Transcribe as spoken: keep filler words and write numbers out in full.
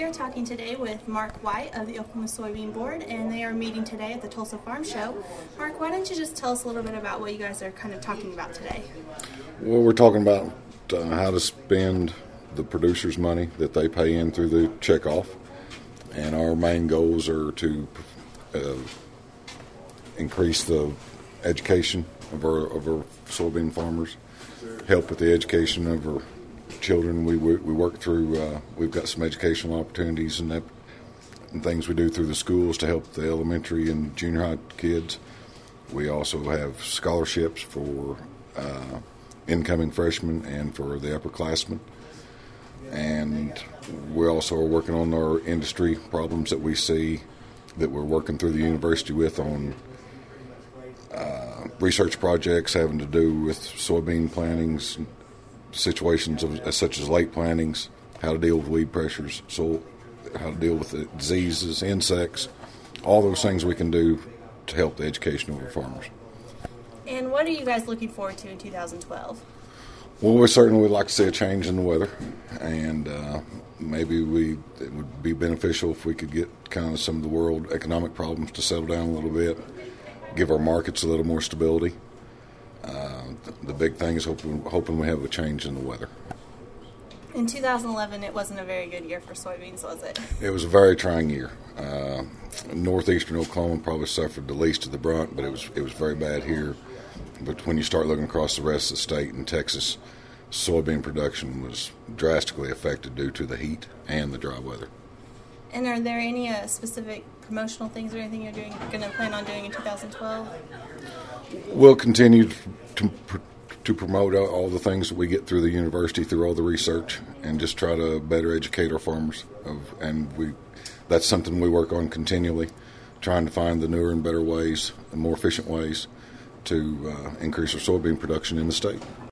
here talking today with Mark White of the Oklahoma Soybean Board, and they are meeting today at the Tulsa Farm Show. Mark, why don't you just tell us a little bit about what you guys are kind of talking about today? Well, we're talking about uh, how to spend the producers' money that they pay in through the checkoff, and our main goals are to uh, increase the education of our of our soybean farmers, help with the education of our children. We we, we work through. Uh, we've got some educational opportunities and that and things we do through the schools to help the elementary and junior high kids. We also have scholarships for uh, incoming freshmen and for the upperclassmen. And we also are working on our industry problems that we see that we're working through the university with on uh, research projects having to do with soybean plantings, situations of, such as late plantings, how to deal with weed pressures, so how to deal with the diseases, insects, all those things we can do to help the education of our farmers. And what are you guys looking forward to in two thousand twelve? Well, we certainly would like to see a change in the weather, and uh, maybe we it would be beneficial if we could get kind of some of the world economic problems to settle down a little bit, give our markets a little more stability. Uh, the, the big thing is hoping, hoping we have a change in the weather. In two thousand eleven, it wasn't a very good year for soybeans, was it? It was a very trying year. Uh, northeastern Oklahoma probably suffered the least of the brunt, but it was it was very bad here. But when you start looking across the rest of the state and Texas, soybean production was drastically affected due to the heat and the dry weather. And are there any uh, specific promotional things or anything you're doing, going to plan on doing in two thousand twelve? We'll continue to, to promote all the things that we get through the university, through all the research, and just try to better educate our farmers. Of, and we that's something we work on continually, trying to find the newer and better ways, and more efficient ways to uh, increase our soybean production in the state.